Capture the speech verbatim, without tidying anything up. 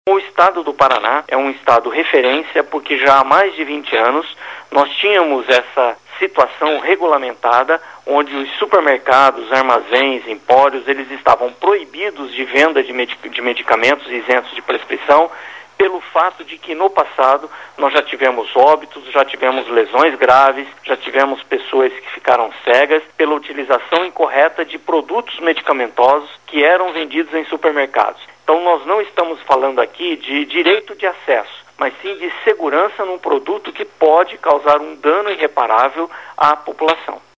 O estado do Paraná é um estado referência porque já há mais de vinte anos nós tínhamos essa situação regulamentada onde os supermercados, armazéns, empórios, eles estavam proibidos de venda de, medic- de medicamentos isentos de prescrição pelo fato de que no passado nós já tivemos óbitos, já tivemos lesões graves, já tivemos pessoas que ficaram cegas pela utilização incorreta de produtos medicamentosos que eram vendidos em supermercados. Então nós não estamos falando aqui de direito de acesso, mas sim de segurança num produto que pode causar um dano irreparável à população.